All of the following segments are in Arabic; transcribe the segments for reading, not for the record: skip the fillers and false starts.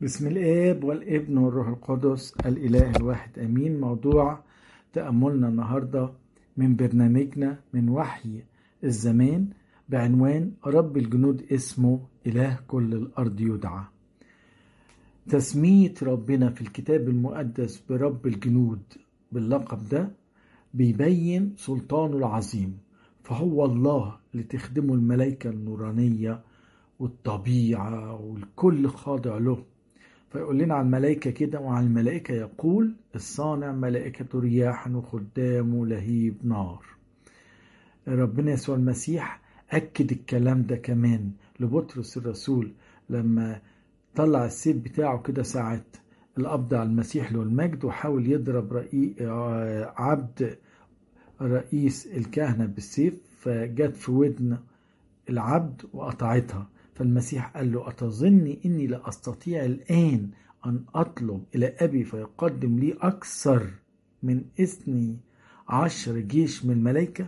بسم الآب والابن والروح القدس الإله الواحد أمين. موضوع تأملنا النهاردة من برنامجنا من وحي الزمان بعنوان رب الجنود اسمه إله كل الأرض يدعى. تسمية ربنا في الكتاب المقدس برب الجنود باللقب ده بيبين سلطانه العظيم، فهو الله اللي تخدمه الملائكة النورانية والطبيعة والكل خاضع له. فيقول لنا على الملائكة كده، وعن الملائكة يقول الصانع ملائكة رياح وخدام لهيب نار. ربنا يسوع المسيح أكد الكلام ده كمان لبطرس الرسول لما طلع السيف بتاعه كده ساعة القبض على المسيح له المجد، وحاول يضرب عبد رئيس الكهنة بالسيف، فجت في ودن العبد وقطعتها. فالمسيح قال له: أتظني إني لا أستطيع الآن أن أطلب إلى أبي فيقدم لي أكثر من 12 جيش من الملائكة؟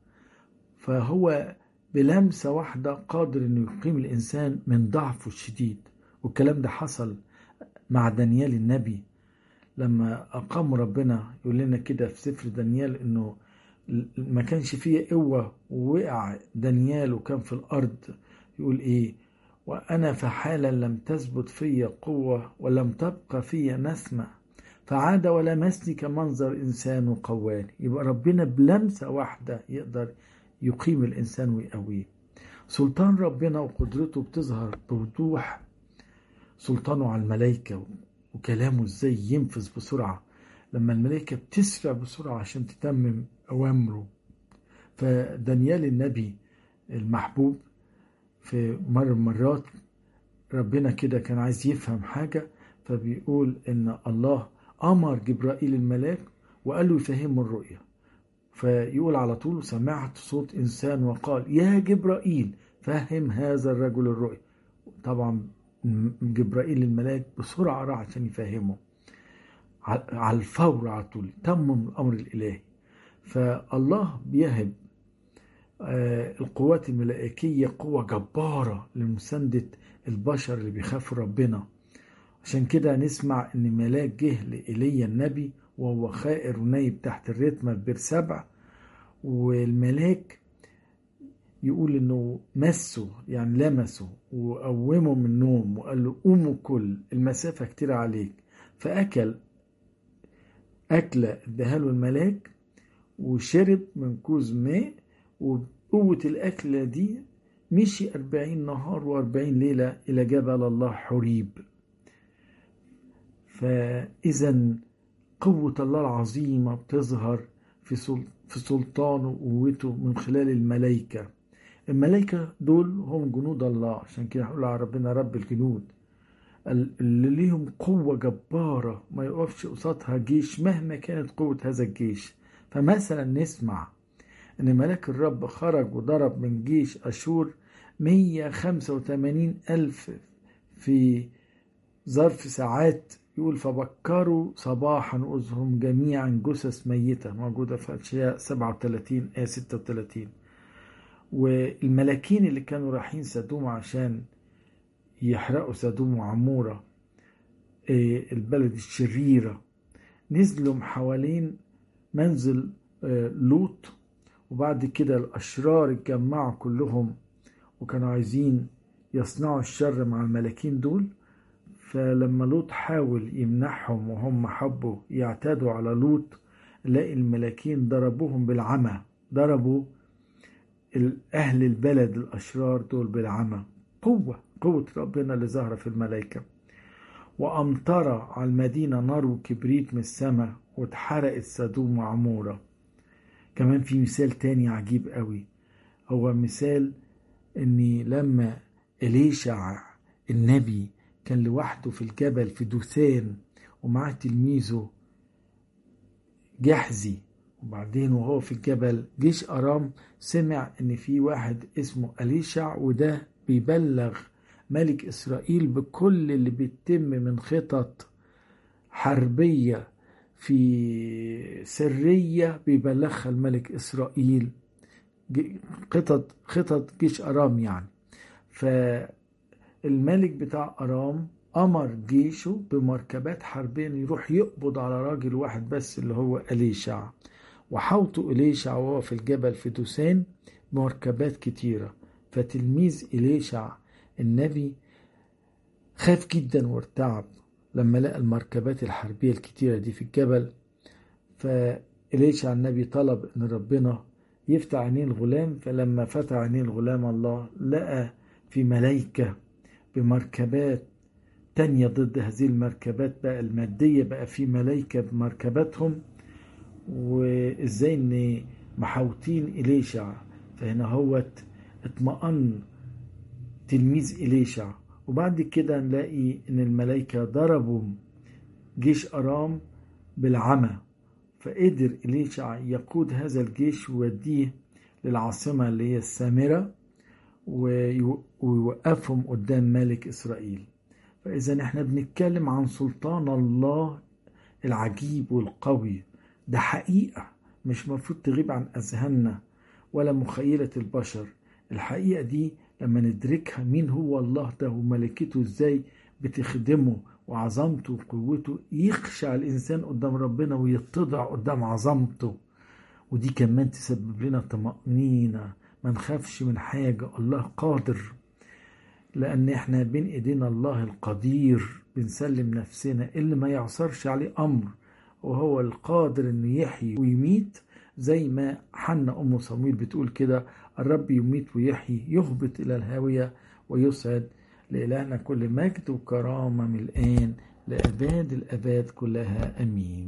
فهو بلمسة واحدة قادر أنه يقيم الإنسان من ضعفه الشديد. والكلام ده حصل مع دانيال النبي لما أقام ربنا. يقول لنا كده في سفر دانيال أنه ما كانش فيه قوة، ووقع دانيال وكان في الأرض. يقول إيه؟ وأنا فحالا لم تثبت في قوة ولم تبقى في نسمة، فعاد ولمسني كمنظر إنسان وقواني. يبقى ربنا بلمسة واحدة يقدر يقيم الإنسان ويقويه. سلطان ربنا وقدرته بتظهر بوضوح، سلطانه على الملائكة وكلامه ازاي ينفذ بسرعة لما الملائكة بتسرع بسرعة عشان تتمم أوامره. فدانيال النبي المحبوب في مرات ربنا كده كان عايز يفهم حاجة، فبيقول إن الله أمر جبرائيل الملاك وقال له يفهمه الرؤية. فيقول على طول: سمعت صوت إنسان وقال يا جبرائيل فهم هذا الرجل الرؤية. طبعا جبرائيل الملاك بسرعة راح عشان يفهمه على الفور، على طول تمم الأمر الإلهي. فالله بيهب القوات الملائكية قوة جبارة لمساندة البشر اللي بيخافوا ربنا. عشان كده نسمع ان ملاك جه لإيليا النبي وهو خائر ونايب تحت الرتمة في بير سبع، والملاك يقول انه مسه يعني لمسه وقومه من النوم وقال له قوموا كل المسافة كتير عليك. فأكل أكلة اداها له الملاك وشرب من كوز ماء، وبقوة الأكلة دي مشي 40 نهار و40 ليلة إلى جبل الله حريب. فإذا قوة الله العظيمة بتظهر في سلطانه وقوته من خلال الملائكة. الملائكة دول هم جنود الله، عشان كده هقول على ربنا رب الجنود، اللي ليهم قوة جبارة ما يقفش قصادها جيش مهما كانت قوة هذا الجيش. فمثلا نسمع ان ملاك الرب خرج وضرب من جيش أشور 185 ألف في ظرف ساعات. يقول فبكروا صباحا أذهم جميعا جثث ميتة، موجودة في أشعياء 37 آية 36. والملاكين اللي كانوا رايحين سدوم عشان يحرقوا سدوم وعمورة البلد الشريرة، نزلوا حوالين منزل لوط. وبعد كده الأشرار اتجمعوا كلهم وكانوا عايزين يصنعوا الشر مع الملاكين دول. فلما لوط حاول يمنحهم وهم حبوا يعتادوا على لوط، لقي الملاكين ضربوهم بالعمى، ضربوا أهل البلد الأشرار دول بالعمى. قوة ربنا اللي ظهر في الملائكة. وأمطر على المدينة نار وكبريت من السماء واتحرقت سدوم وعمورة. كمان في مثال تاني عجيب قوي، هو مثال اني لما إليشع النبي كان لوحده في الجبل في دوثان ومعاه تلميذه جحزي، وبعدين وهو في الجبل جيش أرام سمع ان في واحد اسمه إليشع وده بيبلغ ملك إسرائيل بكل اللي بيتم من خطط حربية في سرية بيبلغها الملك إسرائيل، خطط جيش أرام يعني. فالملك بتاع أرام أمر جيشه بمركبات حربية يروح يقبض على راجل واحد بس اللي هو إليشع، وحوطه إليشع وهو في الجبل في دوسان بمركبات كتيرة. فتلميذ إليشع النبي خاف جدا وارتعب لما لقى المركبات الحربية الكتيرة دي في الجبل. فإليشع النبي طلب ان ربنا يفتح عينيه الغلام، فلما فتح عينيه الغلام الله لقى في ملايكة بمركبات تانية ضد هذه المركبات بقى المادية، بقى في ملايكة بمركباتهم، وازاي ان محاوطين إليشع. فهنا هو اطمأن تلميذ إليشع. وبعد كده نلاقي ان الملائكة ضربوا جيش أرام بالعمى، فقدر إليشع يقود هذا الجيش ويوديه للعاصمة اللي هي السامرة ويوقفهم قدام ملك إسرائيل. فإذا احنا بنتكلم عن سلطان الله العجيب والقوي، ده حقيقة مش مفروض تغيب عن أذهاننا ولا مخيلة البشر. الحقيقة دي لما ندركها مين هو الله ده وملكته ازاي بتخدمه وعظمته وقوته، يخشع الإنسان قدام ربنا ويتضع قدام عظمته. ودي كمان تسبب لنا طمأنينة، ما نخافش من حاجة، الله قادر، لأن احنا بين ايدينا الله القدير، بنسلم نفسنا اللي ما يعصرش عليه أمر، وهو القادر انه يحيي ويميت. زي ما حنا أم صمويل بتقول كده: الرب يميت ويحيي، يهبط إلى الهاوية ويسعد. لإلهنا كل مجد وكرامة من الآن لأباد الأباد كلها، أمين.